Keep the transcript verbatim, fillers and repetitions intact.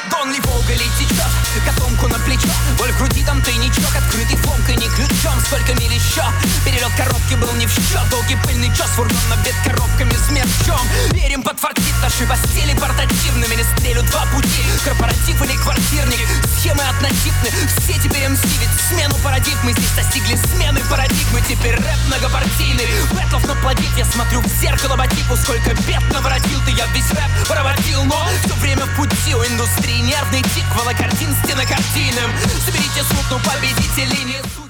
Дон ли Волга ли течет, котомку на плечо. Боль в груди, там тайничок, открытый фомкой, не ключом. Сколько миль еще, перелет коробки был не в счет. Долгий пыльный час, фургон набит коробками с мерчом. Верим, подфартит наши постели портативными. Не стрелю два пути, корпоратив или квартирник. Схемы однотипны, все теперь эм си. Ведь смену парадигмы здесь достигли смены парадигмы. Теперь рэп многопартийный, бэтлов наплодит. Я смотрю в зеркало по типу, сколько бед наворотил ты. Я весь рэп проводил, но все время в пути. У индустрии нервный тик, волокартин стенокартийным. Соберите суд, но победителей не суть.